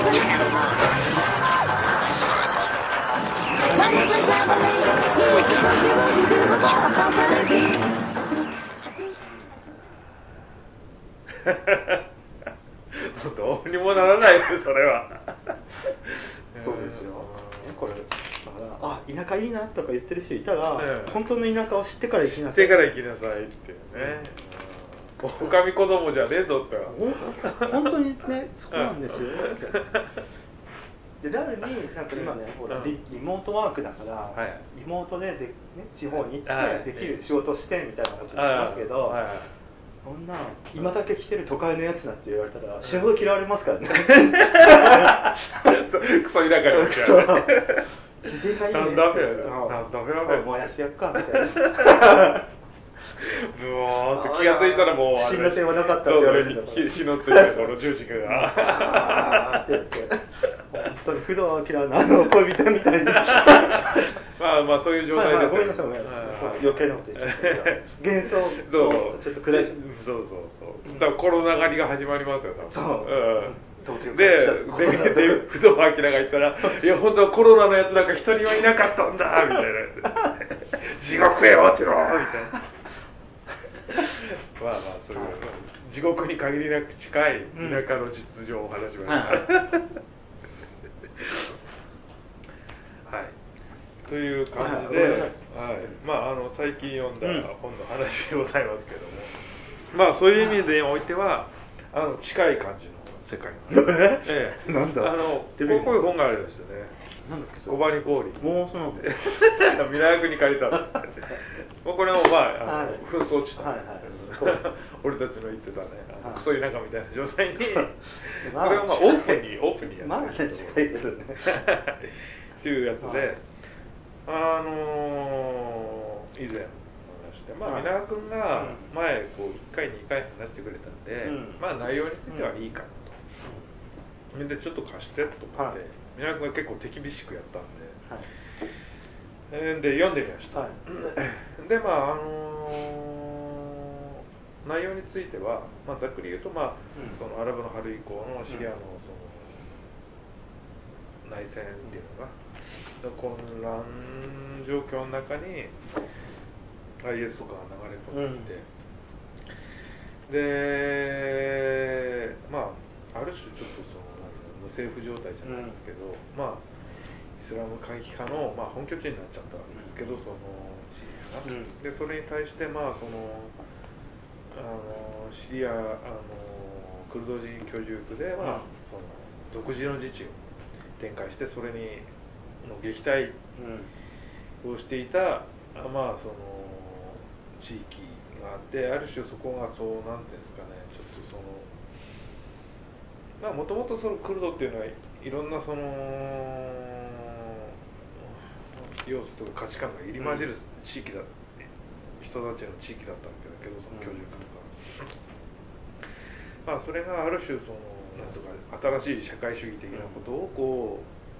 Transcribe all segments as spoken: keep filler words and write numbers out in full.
もうどうにもならないですそれは。 そうですよ、これだからあ田舎いいなとか言ってる人いたら、 うん、 本当の田舎を知ってから行きなさい、 知ってから行きなさいっていうね、おかみ子供じゃねえぞって本当にね、そうなんですよでラルになんか今ね、ほら リ, リモートワークだから、はい、リモートでで、ね、地方に行ってできる仕事をしてみたいなこと言いますけど、はいはい、そんな今だけ来てる都会のやつなんて言われたら仕事嫌われますからねクソ田舎に来ちゃう自然がいいねダメだダメだね燃やしてやっかみたいなブワーって気がついたらもう不審な点はなかったって言われるんだから火のついたこの十字架があーってやって本当に不動明のあの恋人みたいにまあまあそういう状態ですよ、 はいはい、ごめんなさいごめんなさい余計なこと言っちゃった幻想をちょっと下しそうそうそうだからコロナ狩りが始まりますよ多分そう、 うん、ででで不動明が言ったらいや本当はコロナのやつなんか一人はいなかったんだみたいな地獄へ落ちろみたいなまあまあそういう、うん、地獄に限りなく近い田舎の実情を話しました、うん、はいという感じで、はい、まああの最近読んだ本の話でございますけども、うん、まあそういう意味でおいてはあの近い感じの世界なんで、ええ、なんだあのこういう本があるんですよね。なんだっけそれ。小針氷。もうそうなんだ。ミラークに借りたの。もうこれもまあ、あの、はい、紛争地帯、はいはい、俺たちの言ってたね、あのクソ田舎みたいな状態に、これをまあオープンにオープンにやってる。まあ近いけどね。っていうやつで、あのー、以前話して、まあ皆川君が前こういっかいにかい話してくれたんで、うん、まあ内容についてはいいかなと。みんなちょっと貸してと思って、皆川君が結構手厳しくやったんで。はいで読んでみました、はい、でまああのー、内容については、まあ、ざっくり言うと、まあうん、そのアラブの春以降のシリアのその内戦っていうのが混乱状況の中に アイエス とかが流れ込んできて、うん、でまあある種ちょっとその無政府状態じゃないですけど、うん、まあイスラム過激派の、まあ、本拠地になっちゃったわけですけど、そのシリアが、うん、でそれに対してまあそのあのシリアあのクルド人居住区では、うん、その独自の自治を展開してそれにの撃退をしていた、うん、まあその地域があってある種そこがそうなんていうんですかねちょっとそのまあもともとそのクルドっていうのはいろんなその要素とか価値観が入り混じる地域だ、うん、人たちの地域だったわけだけどその居住区とか、うん、まあそれがある種そのなんとか新しい社会主義的なことをこ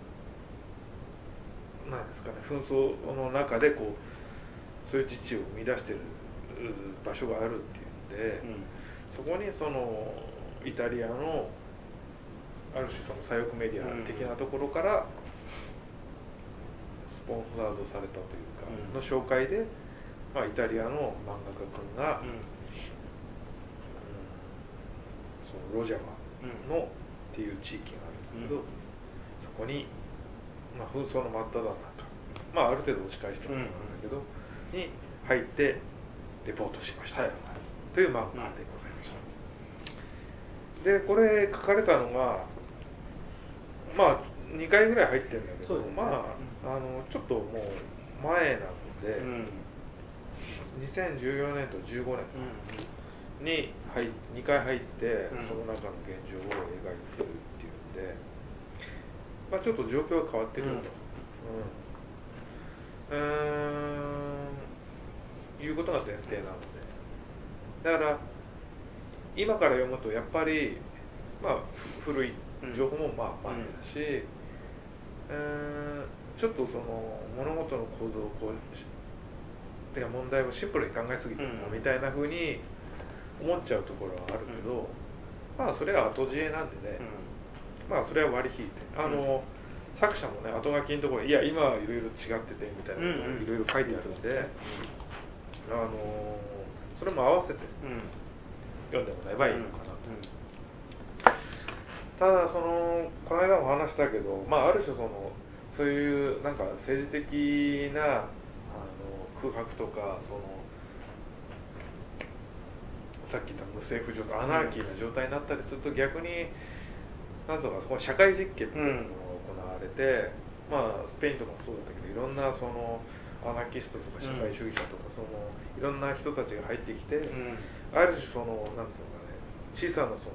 うなんですかね紛争の中でこうそういう自治を生み出している場所があるっていうんで、うん、そこにそのイタリアのある種その左翼メディア的なところからスポンサードされたというか、うん、の紹介で、まあ、イタリアの漫画家君が、うんうん、そのロジャバの、うん、っていう地域があるんだけど、うん、そこに、まあ、紛争の真っ只中、まあ、ある程度押し返したところなんだけど、うん、に入ってレポートしました、はい、という漫画でございました、うん、でこれ書かれたのがまあにかいぐらい入ってるんだけど、ね、まあ、うん、あのちょっともう前なので、うん、にせんじゅうよねんとじゅうごねんに入にかい入って、うん、その中の現状を描いてるっていうんで、まあ、ちょっと状況が変わってるよと、うんうん、うーんいうことが前提なので、だから今から読むとやっぱり、まあ、古い情報もまあ前だし、うん、ちょっとその物事の構造をこうてか問題をシンプルに考えすぎてるなみたいな風に思っちゃうところはあるけど、うん、まあそれは後知恵なんでね、 まあそれは割り引いてあの、うん、作者もね後書きのところいや今はいろいろ違っててみたいなこといろいろ書いてあるんで、うん、あのそれも合わせて読んでもらえばいいのかなと、うんうん、ただそのこの間も話したけど、まあ、ある種そのそういうなんか政治的なあの空白とかそのさっき言った無政府状態アナーキーな状態になったりすると逆になんとかそこ社会実験みたいなのが行われて、うん、まあスペインとかもそうだったけどいろんなそのアナキストとか社会主義者とか、うん、そのいろんな人たちが入ってきて、うん、ある種そのなんですかね小さなその、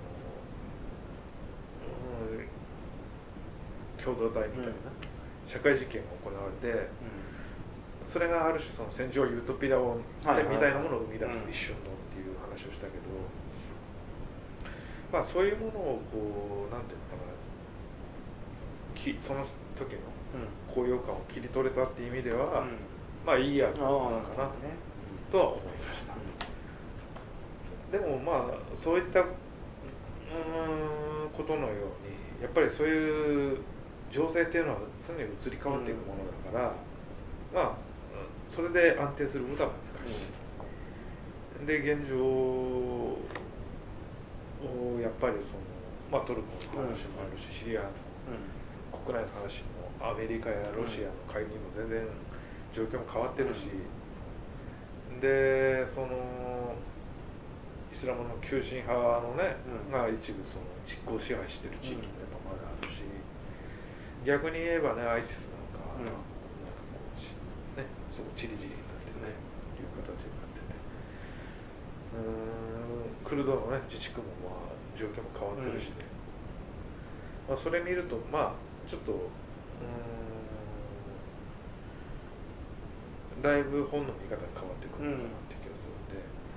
うん、共同体みたいな、うん、社会実験が行われて、うん、それがある種その戦場ユートピアを、はいはい、みたいなものを生み出す一瞬のっていう話をしたけど、まあそういうものをこうなんていうんですかねきその時の高揚感を切り取れたっていう意味では、うん、まあいいやと思うかな、ね、とは思いました、うん、でもまあそういったうーんことのようにやっぱりそういう情勢っていうのは常に移り変わっていくものだから、うん、まあそれで安定することは難しい、うん、で現状をやっぱりその、まあ、トルコの話もあるし、うん、シリアの国内の話もアメリカやロシアの介入も全然状況も変わってるし、うん、でそのイスラムの急進派のね、うん、が一部その実効支配してる地域もやっぱまだあるし、逆に言えばねアイシスなんか、うん、なんかこうねすごいチリチリになってね、いう形になってて、うーんクルドのね自治区もまあ状況も変わってるしね、うんまあ、それ見るとまあちょっとうーんだいぶ本の見方が変わってくるのかなって気がするんで、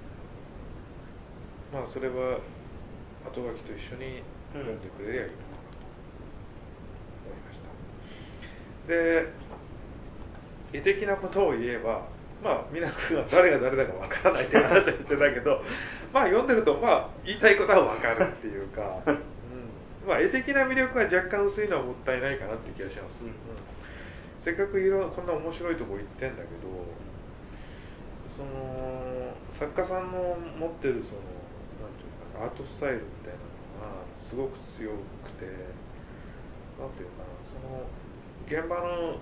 うん、まあそれは後書きと一緒に読んでくれればいいのかなと思いました。で絵的なことを言えばまあみんなが誰が誰だかわからないって話はしてたけどまあ読んでるとまあ言いたいことはわかるっていうか、うんまあ、絵的な魅力が若干薄いのはもったいないかなって気がします、うんうん、せっかくいろこんな面白いとこ行ってんだけどその作家さんの持ってるそのなんていうかアートスタイルみたいなのがすごく強くてなんていうかなその現場の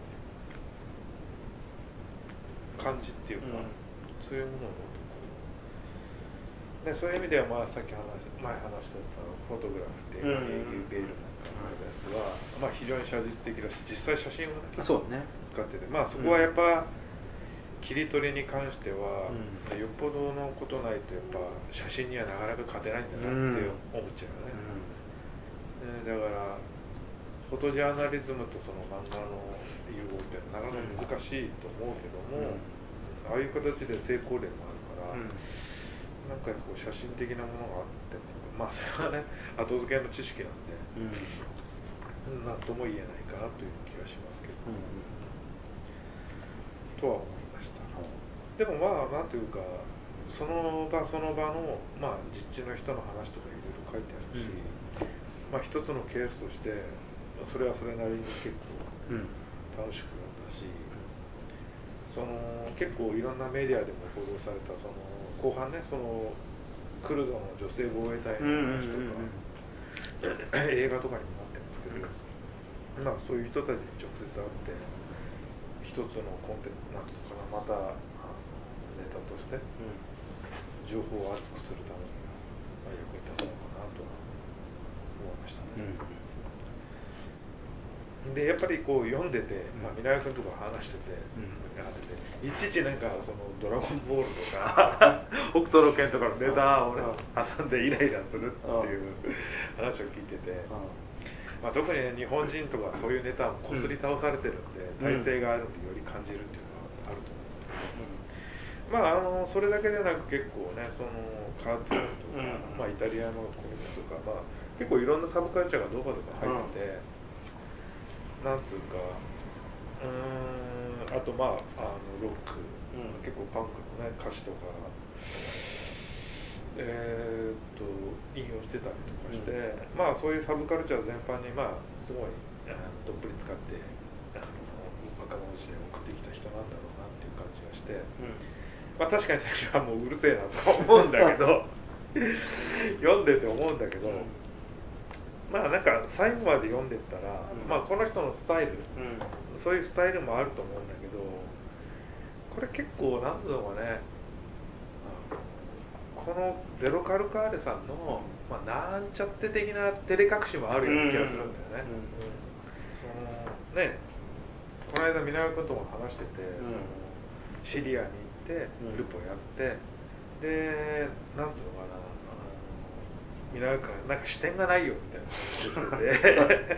感じっていうか、うん、そういうものをもっとこう、ね、そういう意味では、まあ、さっき話前話してたフォトグラフっていうか、エーギューベールなんかのやつは、まあ、非常に写実的だし実際写真を、ね、 そうね使ってて、まあ、そこはやっぱ、うん、切り取りに関しては、うん、よっぽどのことないとやっぱ写真にはなかなか勝てないんだなって思っちゃうよね、うん、だからフォトジャーナリズムとその漫画の融合ってなかなか難しいと思うけども、うん、ああいう形で成功例もあるから、うん、なんかこう写真的なものがあってもまあそれはね後付けの知識なんで、うん、なんとも言えないかなという気がしますけど、うん、とは思いました、うん、でもまあなんていうかその場その場の、まあ、実地の人の話とかいろいろ書いてあるし、うんまあ、一つのケースとしてそれはそれなりに結構楽しくなったし、うん、その結構いろんなメディアでも報道されたその後半ねそのクルドの女性防衛隊の話とか、うんうんうん、映画とかにもなってますけど、うん、まあそういう人たちに直接会って一つのコンテンツなんつうかなまたネタとして情報を厚くするためには役に立つのかなとは思いましたね、うん、でやっぱりこう読んでて、まあ、皆川君とか話してて、うん、いちいちなんかそのドラゴンボールとか北斗の拳とかのネタをね挟んでイライラするっていう話を聞いてて、まあ、特に、ね、日本人とかそういうネタをこすり倒されてるんで、うん、体制があるんでより感じるっていうのはあると思うんですけど、うん、まああのそれだけでなく結構ねそのカートゥーンとか、うんまあ、イタリアのコミックとか、まあ、結構いろんなサブカルチャーがどこどこ入ってて、うん、なんつうかうーんあとまああのロック、うん、結構パンクのね歌詞とかえー、っと引用してたりとかして、うん、まあそういうサブカルチャー全般にまあすごいあのどっぷり使ってあの若者時代を送ってきた人なんだろうなっていう感じがして、うん、まあ確かに最初はもううるせえなとか思うんだけど読んでて思うんだけど、うん、まあなんか最後まで読んでったら、うん、まあこの人のスタイル、うん、そういうスタイルもあると思うんだけど、これ結構なんつうのかね、このゼロカルカーレさんの、まあ、なんちゃって的な照れ隠しもあるような気がするんだよね。そのね、この間皆川君とも話してて、うん、そのシリアに行ってルポやって、うん、でなんつうのかな、皆川君なんか視点がないよみたいな話をしてて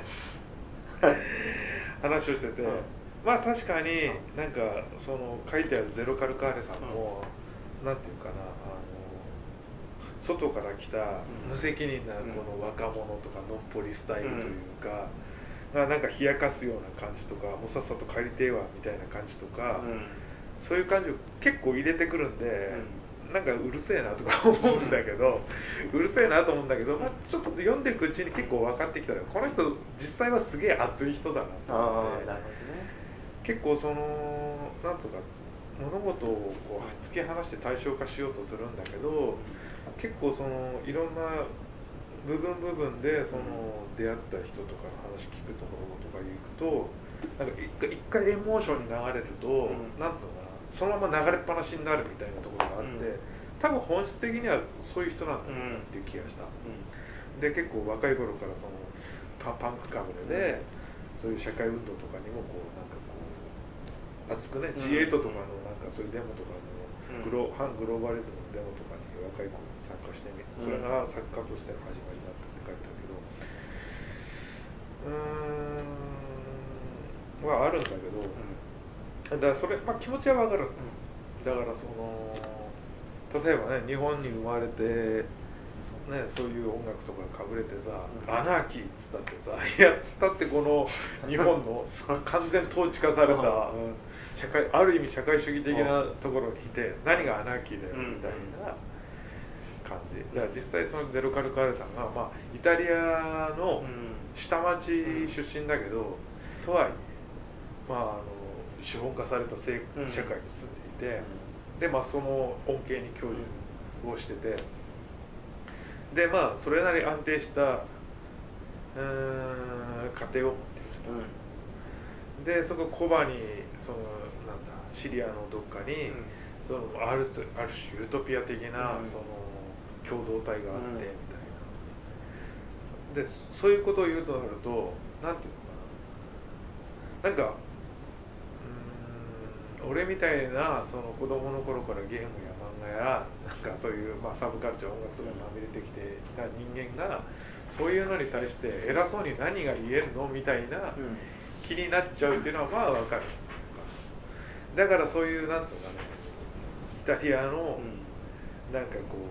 話をしてて、うん、まあ確かになんかその書いてあるゼロカルカーレさんも、うん、なんていうかな、あの外から来た無責任なこの若者とかのっぽりスタイルというか、うん、なんか冷やかすような感じとか、もうさっさと帰りてえわみたいな感じとか、うん、そういう感じを結構入れてくるんで、うん、なんかうるせえなとか思うんだけど、うるせえなと思うんだけど、まあ、ちょっと読んでいくうちに結構分かってきたら、この人実際はすげえ熱い人だなと思って、ね、結構そのなんとか物事をこう突き放して対象化しようとするんだけど、結構そのいろんな部分部分でその出会った人とかの話聞くところとか行くと、なんか一回一回エモーションに流れると、うん、なんつうのかな、そのまま流れっぱなしになるみたいなところがあって、うん、多分本質的にはそういう人なんだろうなっていう気がした、うん、で結構若い頃からその パ, パンクかぶれで、うん、そういう社会運動とかにもこうなんかこう熱くね、ジーエイト とかのなんかそういうデモとかのグロ、反グローバリズムのデモとかに若い子参加してみ、それが作家としての始まりだったって書いてあるけど、うーんはあるんだけど、だからそれ、まあ、気持ちはわかるんだ、だからその例えばね、日本に生まれてね、そういう音楽とかかぶれてさ、うん、アナーキーっつったってさ、いやつったってこの日本の完全統治化された、うん、社会、ある意味社会主義的なところにいて、何がアナーキーだよみたいな感じ。だから実際そのゼロカルカーレさんが、まあ、イタリアの下町出身だけど、とはいえ、まあ、あの資本化された社会に住んでいて、で、まあ、その恩恵に享受をしてて、でまあそれなり安定したうーん家庭を持っている人、うん、でそこコバにそのなんだシリアのどっかに、うん、そのあるある種ユートピア的な、うん、その共同体があってみたいな、でそういうことを言うとなるとなんていうのかな、なんかうーん俺みたいなその子供の頃からゲームや漫画やなんかそういう、まあ、サブカルチャー音楽とかにまみれてきてた人間がそういうのに対して偉そうに何が言えるのみたいな気になっちゃうっていうのはまあわかる。だからそういうなんつうのかね、イタリアのなんかこ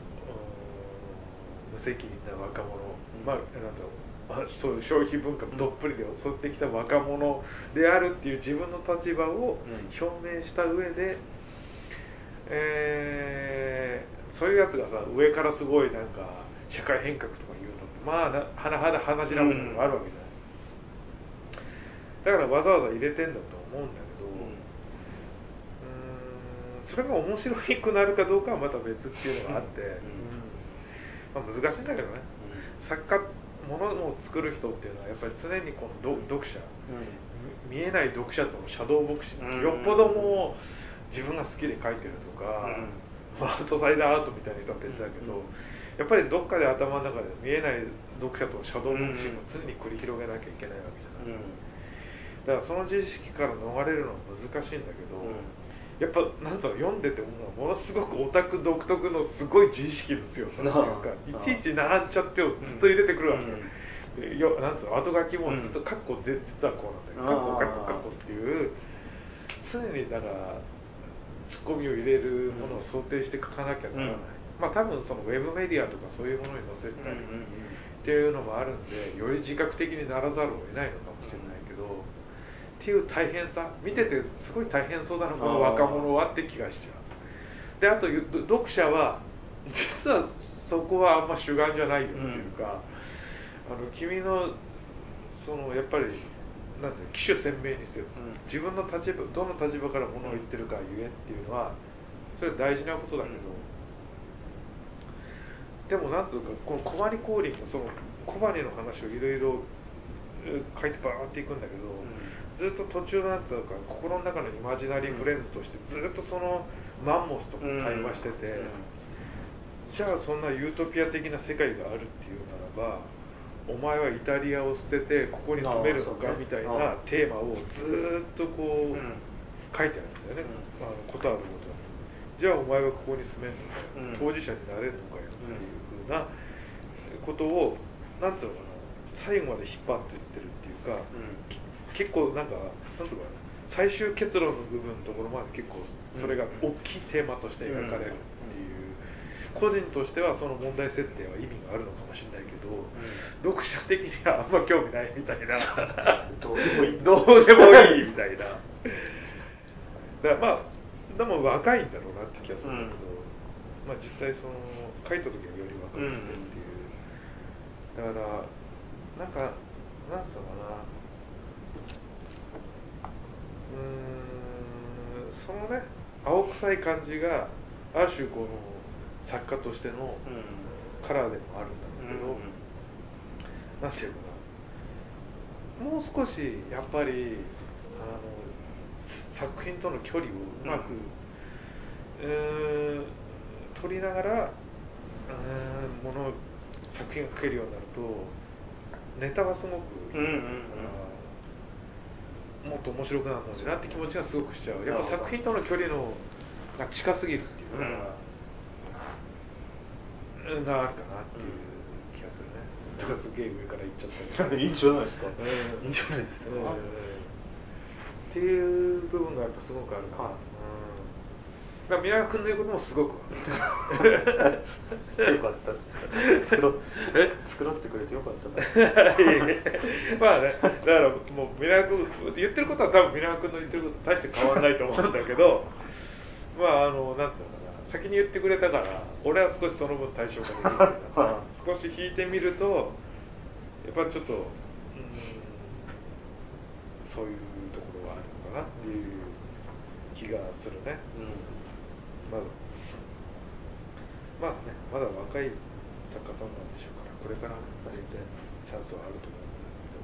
う無責任な若者、まあなんだろう、そういう消費文化どっぷりで襲ってきた若者であるっていう自分の立場を表明した上で、えー、そういうやつがさ上からすごいなんか社会変革とか言うのってまあ甚だ鼻白めのがあるわけじゃない、だからわざわざ入れてんだと思うんだけど、うん、うーんそれが面白くなるかどうかはまた別っていうのがあって、うんまあ、難しいんだけどね、うん、作家ものを作る人っていうのはやっぱり常にこの、うん、読者、うん、見えない読者とのシャドーボクシング、うん、よっぽどもう自分が好きで書いてるとか、うん、アウトサイダーアートみたいな人は別だけど、うん、やっぱりどっかで頭の中で見えない読者とのシャドーボクシングを常に繰り広げなきゃいけないわけじゃない、うん、だからその自意識から逃れるのは難しいんだけど、うん、やっぱなんつうの読んでて思うのはものすごくオタク独特のすごい自意識の強さっていうか、いちいちなんちゃってをずっと入れてくるわけ、うん、よなんつうの後書きもずっとカッコで実はこうなんだよ、カッコカッコカッコっていう常にだからツッコミを入れるものを想定して書かなきゃならない、うん、まあ多分そのウェブメディアとかそういうものに載せたりっていうのもあるんでより自覚的にならざるを得ないのかもしれないけど、っていう大変さ見ててすごい大変そうだなこの若者はって気がしちゃう。であと読者は実はそこはあんま主眼じゃないよっていうか、うん、あの君のそのやっぱりなんていう機種鮮明にせよ、うん、自分の立場どの立場からものを言ってるか言えっていうのはそれは大事なことだけど、うん、でもなんつうかこの小針コーリングその小針の話をいろいろ書いてバーンっていくんだけど、うん、ずっと途中なんつうか心の中のイマジナリーフレンズとしてずっとそのマンモスと対話してて、うんうん、じゃあそんなユートピア的な世界があるっていうならばお前はイタリアを捨ててここに住めるのかみたいなテーマをずっとこう書いてあるんだよね、うん、あのことあることはじゃあお前はここに住めるのかよ、うん、当事者になれるのかよっていうふうなことをなんつうのかな最後まで引っ張っていってるっていうか、うん、結構なんかなんとか最終結論の部分のところまで結構それが大きいテーマとして描かれるっていう、うん、個人としてはその問題設定は意味があるのかもしれないけど、うん、読者的にはあんま興味ないみたいなどうでもいいどうでもいいみたいなだからまあでも若いんだろうなって気がするんだけど、うん、まあ実際その書いた時はより若くてっていう、うん、だからなんか、なんつうのかな、うーん、そのね、青臭い感じが、ある種この作家としてのカラーでもあるんだろうけど、うん、なんていうかな、もう少しやっぱり、あの、作品との距離をうまく、うん、えー、取りながら、うーん、もの、作品が書けるようになると、ネタはすごく、うんうんうん、もっと面白くなるのになって気持ちがすごくしちゃう。やっぱ作品との距離のが近すぎるっていうのが、うん、があるかなっていう気がするね。と、うん、かすげえ上から言っちゃったけど。 いいんじゃないですか。うん、いいんじゃないですか。うん、 っていう部分がやっぱすごくあるかな。だから宮川君の言うこともすごくよかった作ろう作ろうってくれてよかったまあねだからもう宮川君言ってることは多分宮川君の言ってることと大して変わらないと思うんだけどまああのなんつうのかな先に言ってくれたから俺は少しその分対象化できるけど、はい、少し引いてみるとやっぱりちょっとうんそういうところがあるのかなっていう気がするね、うんまだまあね、まだ若い作家さんなんでしょうからこれから全然チャンスはあると思うんですけど、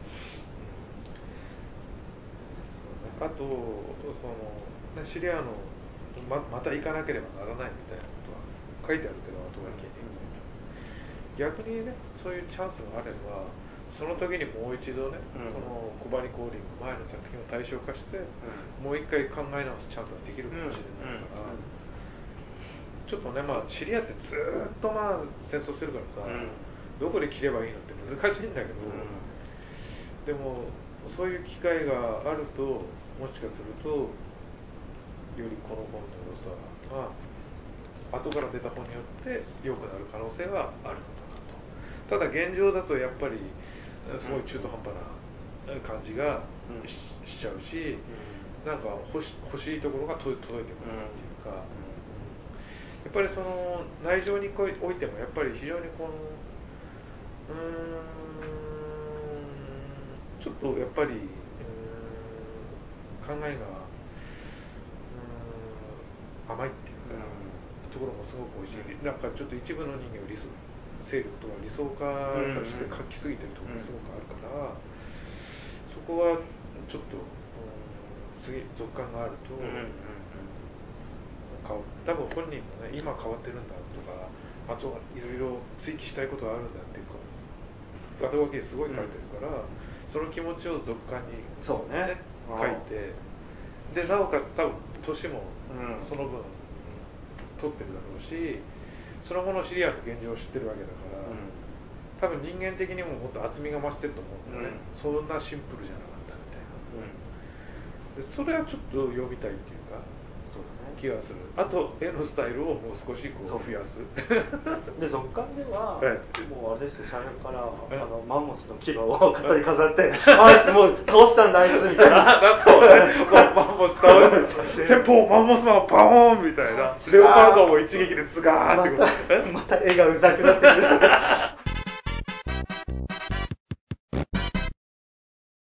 うん、あとその、ね、シリアの ま, また行かなければならないみたいなことは書いてあるけど後書きに、うん、逆にねそういうチャンスがあればその時にもう一度ね、うん、この小針コーリング前の作品を対象化して、うん、もう一回考え直すチャンスができるかもしれないから、うんうん、ちょっとねまあシリアってずっとまあ戦争してるからさ、どこで切ればいいのって難しいんだけど、でもそういう機会があるともしかするとよりこの本の良さが後から出た本によって良くなる可能性はあるのかなと。ただ現状だとやっぱりすごい中途半端な感じが し,、うん、しちゃうし、うん、なんか欲し、欲しいところが届いてこないっていうか、うん、やっぱりその内情においてもやっぱり非常にこのうーんちょっとやっぱりうーん考えがうーん甘いっていうか、うん、ところもすごく多いし、なんかちょっと一部の人間を理想勢力とは理想化させて書きすぎてるところがすごくあるから、そこはちょっと、うん、次続感があると、うんうんうん、多分本人もね今変わってるんだとかあとはいろいろ追記したいことがあるんだっていうか後書きですごい書いてるから、うん、その気持ちを続感に、ねそうね、 書いてでなおかつ多分年もその分、うん、取ってるだろうしその後のシリアの現状を知ってるわけだから、うん、多分人間的にももっと厚みが増してると思うんだよね、うん、そんなシンプルじゃなかったみたいな、うん、でそれはちょっと読みたいっていうか続気がする。あと絵のスタイルをもう少しこう増やす。 で続刊では、はい、もうあれですよ、最初からあのマンモスの牙を肩に飾ってあいつもう倒したんだあいつみたいな。 そうね。マンモス倒して先方マンモスマンバーンみたいな。レオパルドも一撃でズガーってまた、また絵がうざくなってくる。